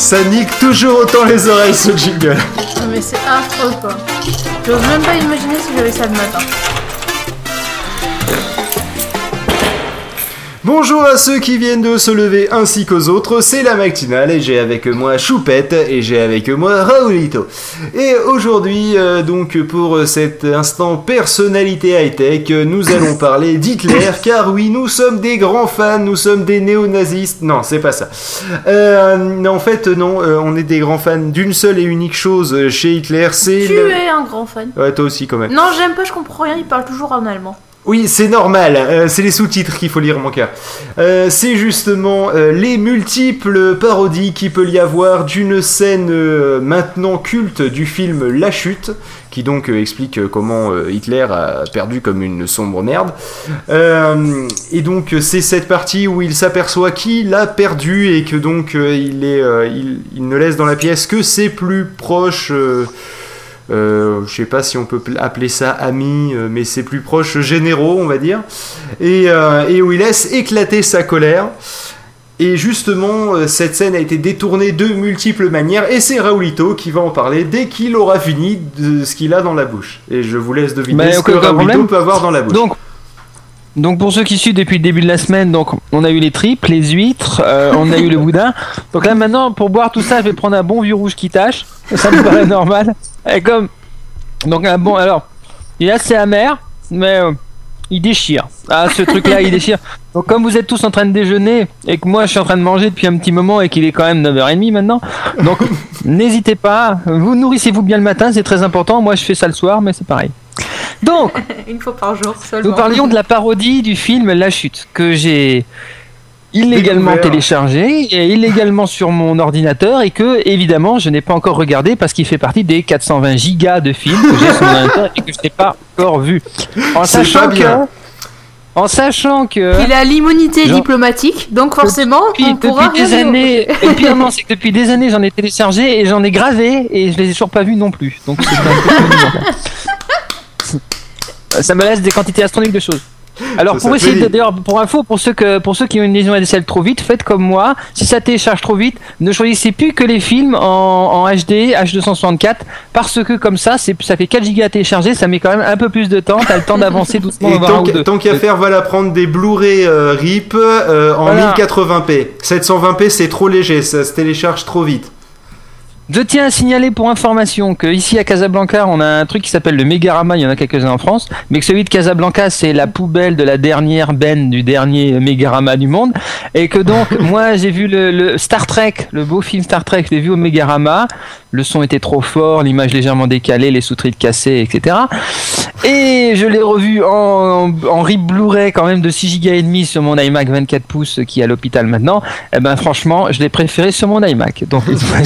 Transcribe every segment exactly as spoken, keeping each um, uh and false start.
Ça nique toujours autant les oreilles ce jingle. Non mais c'est affreux quoi. J'ose même pas imaginer si j'avais ça le matin. Bonjour à ceux qui viennent de se lever ainsi qu'aux autres, c'est la matinale et j'ai avec moi Choupette et j'ai avec moi Raoulito. Et aujourd'hui, euh, donc pour cet instant personnalité high-tech, nous allons parler d'Hitler, car oui, nous sommes des grands fans, nous sommes des néo-nazistes. Non, c'est pas ça. Euh, en fait, non, euh, on est des grands fans d'une seule et unique chose chez Hitler, c'est... Tu le... es un grand fan. Ouais, toi aussi quand même. Non, j'aime pas, je comprends rien, il parle toujours en allemand. Oui, c'est normal, euh, c'est les sous-titres qu'il faut lire, mon cœur. Euh, c'est justement euh, les multiples parodies qu'il peut y avoir d'une scène euh, maintenant culte du film La Chute, qui donc euh, explique euh, comment euh, Hitler a perdu comme une sombre merde. Euh, et donc c'est cette partie où il s'aperçoit qu'il a perdu et que donc euh, il, est, euh, il, il ne laisse dans la pièce que ses plus proches... Euh, Euh, je sais pas si on peut appeler ça amis, euh, mais ses plus proches généraux, on va dire, et, euh, et où il laisse éclater sa colère. Et justement, euh, cette scène a été détournée de multiples manières, et c'est Raoulito qui va en parler dès qu'il aura fini de ce qu'il a dans la bouche. Et je vous laisse deviner bah, ce que Raoulito problème. peut avoir dans la bouche. Donc, donc pour ceux qui suivent depuis le début de la semaine, donc on a eu les tripes, les huîtres, euh, on a eu le boudin. Donc là maintenant, pour boire tout ça, je vais prendre un bon vieux rouge qui tâche. Ça me paraît normal. Et comme donc un bon, alors il est assez amer, mais euh, il déchire. Ah, ce truc-là, il déchire. Donc comme vous êtes tous en train de déjeuner et que moi je suis en train de manger depuis un petit moment et qu'il est quand même neuf heures trente maintenant, donc n'hésitez pas. Vous nourrissez-vous bien le matin, c'est très important. Moi je fais ça le soir, mais c'est pareil. Donc, une fois par jour seulement. Nous parlions de la parodie du film La Chute que j'ai illégalement Découvert. téléchargé et illégalement sur mon ordinateur et que évidemment je n'ai pas encore regardé parce qu'il fait partie des quatre cent vingt gigas de films que j'ai sur mon ordinateur et que je n'ai pas encore vu. En C'est sachant pas bien. que en sachant que il a l'immunité Genre, diplomatique, donc forcément depuis, on pourra depuis des rien années. Et le pire non, c'est que depuis des années j'en ai téléchargé et j'en ai gravé et je les ai toujours pas vus non plus. Donc c'est un peu ça me laisse des quantités astronomiques de choses. Alors ça, pour ça essayer de, dit. d'ailleurs pour info pour ceux que pour ceux qui ont une liaison A D S L trop vite, faites comme moi. Si ça télécharge trop vite, ne choisissez plus que les films en, en H D H deux cent soixante-quatre parce que comme ça c'est ça fait quatre gigas à télécharger, ça met quand même un peu plus de temps. T'as le temps d'avancer doucement. Et tant, qu', tant qu'à faire, voilà, prendre des Blu-ray euh, R I P euh, en Voilà. mille quatre-vingts p. sept cent vingt p c'est trop léger, ça se télécharge trop vite. Je tiens à signaler pour information que ici à Casablanca, on a un truc qui s'appelle le Mégarama, il y en a quelques-uns en France, mais que celui de Casablanca, c'est la poubelle de la dernière benne du dernier Mégarama du monde, et que donc, moi, j'ai vu le, le Star Trek, le beau film Star Trek, je l'ai vu au Mégarama, le son était trop fort, l'image légèrement décalée, les sous-titres cassés, et cetera. Et je l'ai revu en, en R I P Blu-ray quand même de six gigas et demi sur mon iMac vingt-quatre pouces qui est à l'hôpital maintenant. Et ben franchement, je l'ai préféré sur mon iMac. Donc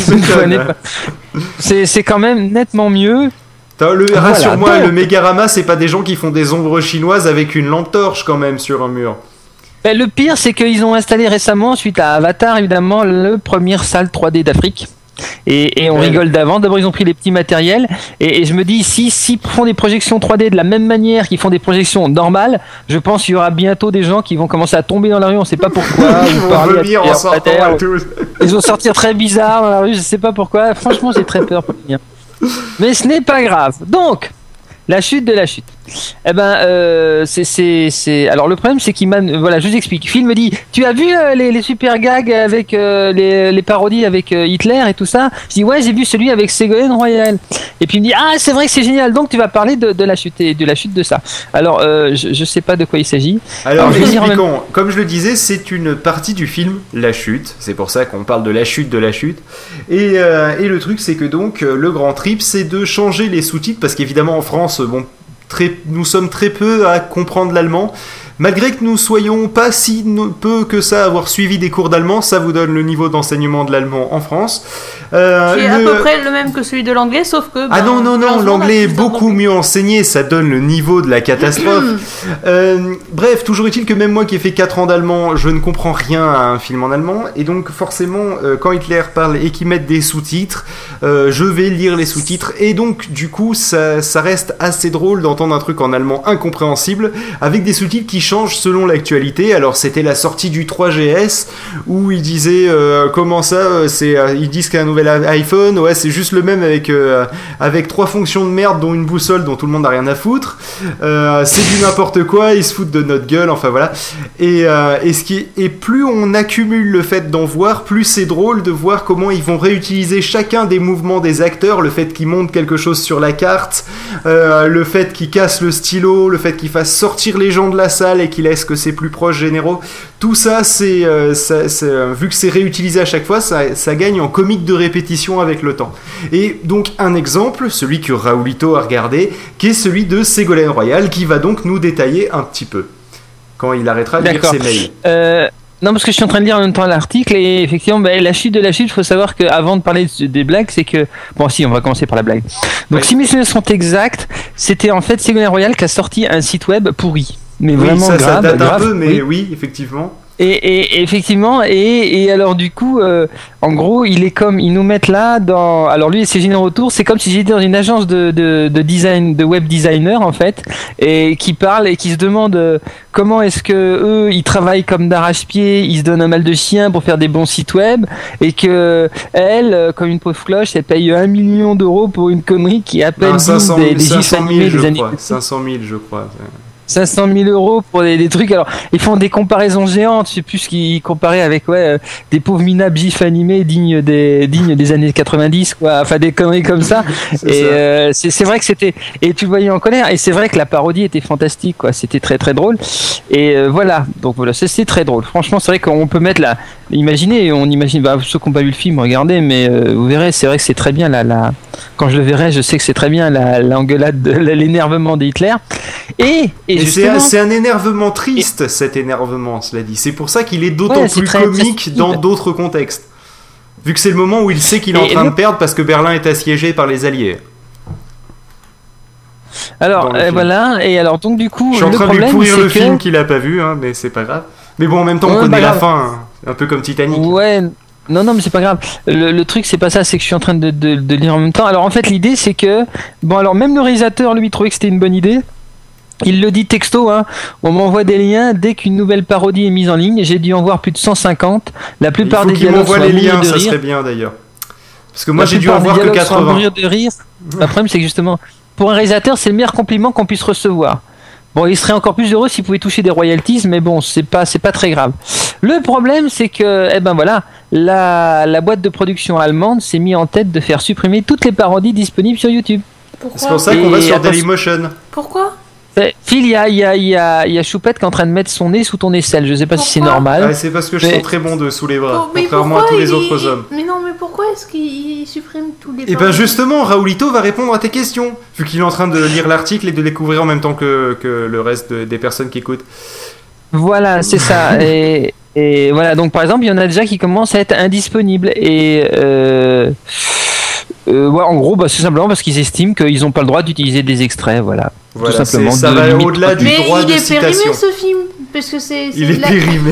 c'est c'est quand même nettement mieux. Le, Voilà, rassure-moi, donc- le Mégarama, c'est pas des gens qui font des ombres chinoises avec une lampe torche quand même sur un mur. Ben, le pire, c'est qu'ils ont installé récemment, suite à Avatar, évidemment, le première salle trois D d'Afrique. Et, et on Ouais. rigole d'avant. D'abord, ils ont pris les petits matériels. Et, et je me dis, si s'ils font des projections trois D de la même manière qu'ils font des projections normales, je pense qu'il y aura bientôt des gens qui vont commencer à tomber dans la rue. On sait pas pourquoi. Ils ou vont parler à vomir en terre, sortant à terre. et tout. Ils vont sortir très bizarre dans la rue. Je sais pas pourquoi. Franchement, j'ai très peur pour venir. Mais ce n'est pas grave. Donc, la chute de la chute. Eh ben, euh, c'est, c'est, c'est. Alors, le problème, c'est qu'il m'a. Voilà, je vous explique. Phil me dit, tu as vu euh, les, les super gags avec euh, les, les parodies avec euh, Hitler et tout ça. Je dis, ouais, j'ai vu celui avec Ségolène Royal. Et puis il me dit, ah, c'est vrai que c'est génial. Donc, tu vas parler de, de la chute et de la chute de ça. Alors, euh, je, je sais pas de quoi il s'agit. Alors, Alors, je vais dire en expliquons. même- Comme je le disais, c'est une partie du film La Chute. C'est pour ça qu'on parle de la chute de la chute. Et, euh, et le truc, c'est que donc, euh, le grand trip, c'est de changer les sous-titres parce qu'évidemment, en France, bon, très, nous sommes très peu à comprendre l'allemand. Malgré que nous soyons pas si no- peu que ça à avoir suivi des cours d'allemand, ça vous donne le niveau d'enseignement de l'allemand en France. Euh, Qui est à le- peu près le même que celui de l'anglais, sauf que. Ah ben, non, non, non, heureusement, on a l'anglais est plus beaucoup d'anglais. mieux enseigné, ça donne le niveau de la catastrophe. Euh, bref, toujours est-il que même moi qui ai fait quatre ans d'allemand, je ne comprends rien à un film en allemand, et donc forcément, euh, quand Hitler parle et qu'il met des sous-titres, euh, je vais lire les sous-titres, et donc du coup, ça, ça reste assez drôle d'entendre un truc en allemand incompréhensible, avec des sous-titres qui change selon l'actualité. Alors c'était la sortie du trois G S où ils disaient euh, comment ça, euh, c'est, euh, ils disent qu'il y a un nouvel iPhone, ouais c'est juste le même avec, euh, avec trois fonctions de merde dont une boussole dont tout le monde n'a rien à foutre. Euh, c'est du n'importe quoi, ils se foutent de notre gueule, enfin voilà. Et, euh, et, ce qui, et plus on accumule le fait d'en voir, plus c'est drôle de voir comment ils vont réutiliser chacun des mouvements des acteurs, le fait qu'ils montent quelque chose sur la carte, euh, le fait qu'ils cassent le stylo, le fait qu'ils fassent sortir les gens de la salle et qu'ils laissent que ses plus proches généraux. Tout ça, c'est, euh, ça, c'est euh, vu que c'est réutilisé à chaque fois, ça, ça gagne en comique de répétition avec le temps. Et donc un exemple, celui que Raoulito a regardé, qui est celui de Ségolène Royal, qui va donc nous détailler un petit peu quand il arrêtera de lire ses mails. Euh... Non, parce que je suis en train de lire en même temps l'article et effectivement, bah, la chute de la chute, il faut savoir qu'avant de parler des blagues, c'est que... Bon, si, on va commencer par la blague. Donc, oui. Si mes souvenirs sont exacts, c'était en fait Ségolène Royal qui a sorti un site web pourri. Mais oui, vraiment ça, grave. Ça date grave, un peu, mais oui, oui effectivement. Et, et, et effectivement, et, et alors du coup, euh, en gros, il est comme, ils nous mettent là dans, alors lui et ses généraux autour, c'est comme si j'étais dans une agence de, de, de design, de web designer en fait, et qui parle et qui se demande euh, comment est-ce que eux, ils travaillent comme d'arrache-pied, ils se donnent un mal de chien pour faire des bons sites web, et que elle, euh, comme une pauvre cloche, elle paye un million d'euros pour une connerie qui est à peine digne des, des gifs animés des années. cinq cent mille, je crois. cinq cent mille euros pour des, des trucs. Alors, ils font des comparaisons géantes. Je sais plus ce qu'ils comparaient avec, ouais, euh, des pauvres minables gifs animés dignes des, dignes des années quatre-vingt-dix, quoi. Enfin, des conneries comme ça. c'est et, ça. Euh, c'est, c'est vrai que c'était, et tu le voyais en colère. Et c'est vrai que la parodie était fantastique, quoi. C'était très, très drôle. Et euh, voilà. Donc voilà, c'est, c'est très drôle. Franchement, c'est vrai qu'on peut mettre la, imaginez, on imagine, bah, ceux qui n'ont pas vu le film, regardez, mais euh, vous verrez, c'est vrai que c'est très bien la, la, quand je le verrai, je sais que c'est très bien la, l'engueulade, de, l'énervement d'Hitler. Et, et Et c'est, un, c'est un énervement triste, et... cet énervement, cela dit. C'est pour ça qu'il est d'autant ouais, plus très, comique très dans d'autres contextes. Vu que c'est le moment où il sait qu'il est et en train le... de perdre parce que Berlin est assiégé par les Alliés. Alors, euh, voilà, et alors donc du coup... Je suis en le train de lui pourrir c'est le que... film qu'il a pas vu, hein, mais c'est pas grave. Mais bon, en même temps, on ouais, connaît la fin, hein, un peu comme Titanic. Ouais... Non, non, mais c'est pas grave. Le, le truc, c'est pas ça, c'est que je suis en train de, de, de lire en même temps. Alors, en fait, l'idée, c'est que... Bon, alors, même le réalisateur, lui, trouvait que c'était une bonne idée. Il le dit texto, hein. On m'envoie des liens dès qu'une nouvelle parodie est mise en ligne. J'ai dû en voir plus de cent cinquante. La plupart des dialogues sont à mourir de rire. Il faut qu'il m'envoie les liens, ça serait bien, d'ailleurs. Parce que moi, j'ai dû en voir que quatre-vingts. À mourir de rire. Le problème, c'est que justement, pour un réalisateur, c'est le meilleur compliment qu'on puisse recevoir. Bon, il serait encore plus heureux s'il pouvait toucher des royalties, mais bon, c'est pas, c'est pas très grave. Le problème, c'est que, eh ben voilà, la, la boîte de production allemande s'est mise en tête de faire supprimer toutes les parodies disponibles sur YouTube. Pourquoi ? C'est pour ça qu'on va sur Dailymotion. Pourquoi ? Phil, il y a, y, a, y, a, y a Choupette qui est en train de mettre son nez sous ton aisselle. Je sais pas Pourquoi ? Si c'est normal. Ouais, c'est parce que je mais... sens très bon de sous les bras, mais contrairement à tous les il... autres hommes. Mais non, mais pourquoi est-ce qu'il supprime tous les... Et ben justement, Raoulito va répondre à tes questions, vu qu'il est en train de lire l'article et de découvrir en même temps que, que le reste de, des personnes qui écoutent. Voilà, c'est ça. et, et voilà, donc par exemple, il y en a déjà qui commencent à être indisponibles. Et... Euh... Euh, ouais, en gros, bah, c'est simplement parce qu'ils estiment qu'ils n'ont pas le droit d'utiliser des extraits, voilà. Voilà, tout simplement. Ça va au-delà du mais droit de citation. Mais il est périmé ce film, parce que c'est. c'est il est la... périmé.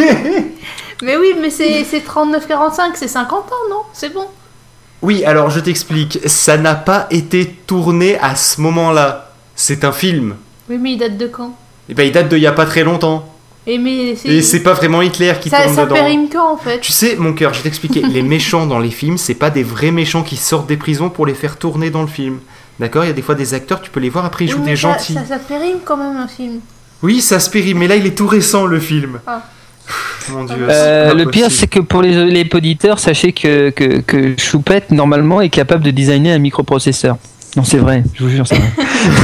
Mais oui, mais c'est, c'est trente-neuf quarante-cinq, c'est cinquante ans, non ? C'est bon. Oui, alors je t'explique. Ça n'a pas été tourné à ce moment-là. C'est un film. Oui, mais il date de quand ? Eh ben, il date d'il y a pas très longtemps. Et, mais c'est... Et c'est pas vraiment Hitler qui ça, tourne ça dedans. Ça périme quand, en fait ? Tu sais, mon cœur, je vais t'expliquer. Les méchants dans les films, c'est pas des vrais méchants qui sortent des prisons pour les faire tourner dans le film. D'accord ? Il y a des fois des acteurs, tu peux les voir, après ils jouent oui, des ça, gentils. Ça, ça périme quand même un film. Oui, ça se périme, mais là il est tout récent le film. Ah. Mon Dieu. Euh, le pire, c'est que pour les, les auditeurs, sachez que, que, que Choupette, normalement, est capable de designer un microprocesseur. Non, c'est vrai, je vous jure, c'est vrai.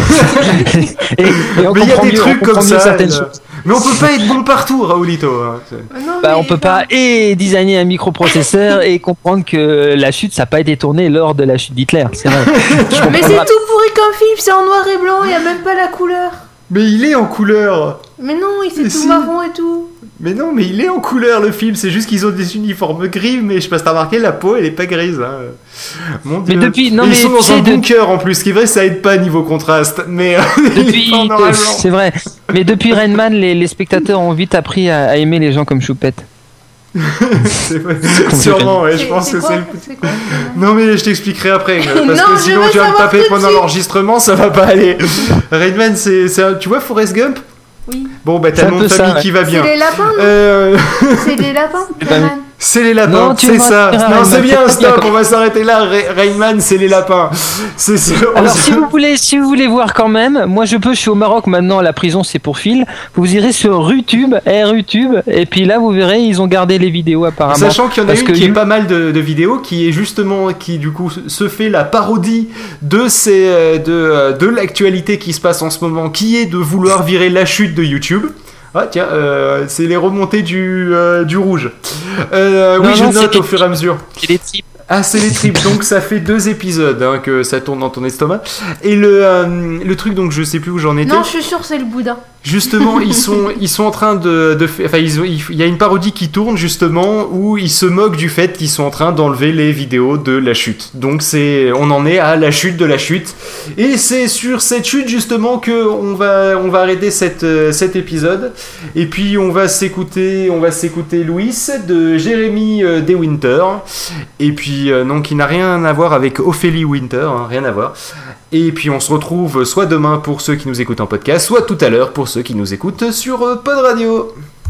et, et on mais il y a des mieux, trucs comme ça. Certaines choses. Mais on peut pas être bon partout, Raoulito. Hein. Non, bah, on peut pas et designer un microprocesseur et comprendre que la chute, ça n'a pas été tourné lors de la chute d'Hitler. C'est vrai. Mais c'est tout pourri comme film, c'est en noir et blanc, il n'y a même pas la couleur. Mais il est en couleur. Mais non, il c'est mais tout si. marron et tout. Mais non, mais il est en couleur le film, c'est juste qu'ils ont des uniformes gris, mais je sais pas si t'as remarqué, la peau elle est pas grise. Hein. Mon Dieu. Mais depuis, non, et mais ils sont dans un de... bunker en plus, ce qui est vrai, ça aide pas niveau contraste. Mais depuis, c'est vrai. Mais depuis Rain Man, les, les spectateurs ont vite appris à, à aimer les gens comme Choupette. c'est sûrement, ouais, je pense c'est que quoi, c'est le c'est quoi, non mais je t'expliquerai après parce non, que sinon tu vas me taper pendant suite. l'enregistrement, ça va pas aller. Rain Man, c'est, c'est un... tu vois Forrest Gump? Oui. Bon, bah C'est t'as un le nom peu de famille ça, ouais. qui va C'est bien. les lapins, non Euh... C'est les lapins, pas Rayman. C'est les lapins, Non, tu c'est m'as ça. fait Non, Rayman, c'est bien, c'est pas stop, bien. on va s'arrêter là. Ray- Rayman, c'est les lapins. C'est c'est- Alors si vous voulez, si vous voulez voir quand même, moi je peux, je suis au Maroc maintenant, la prison c'est pour Phil. Vous irez sur RuTube, RuTube, et puis là vous verrez, ils ont gardé les vidéos apparemment. Sachant qu'il y en a Parce une que qui est you- pas mal de, de vidéos, qui est justement, qui du coup se fait la parodie de ces, euh, de, euh, de l'actualité qui se passe en ce moment, qui est de vouloir virer la chute de YouTube. Ah tiens, euh, c'est les remontées du, euh, du rouge. Euh, oui, Non, je non, note c'est au les- fur et à mesure. c'est les types. Ah, c'est les tripes, donc ça fait deux épisodes hein, que ça tourne dans ton estomac. Et le, euh, le truc, donc je sais plus où j'en étais. Non, je suis sûre, c'est le Bouddha. Justement, ils sont, ils sont en train de, de fa- enfin, ils ont- il y a une parodie qui tourne justement où ils se moquent du fait qu'ils sont en train d'enlever les vidéos de la chute. Donc c'est, on en est à la chute de la chute. Et c'est sur cette chute justement que on va, on va arrêter cette, euh, cet épisode. Et puis on va s'écouter, on va s'écouter Louis de Jérémy euh, De Winter. Et puis euh, non, qui n'a rien à voir avec Ophélie Winter, hein, rien à voir. Et puis on se retrouve soit demain pour ceux qui nous écoutent en podcast, soit tout à l'heure pour ceux qui nous écoutent sur euh, Pod Radio.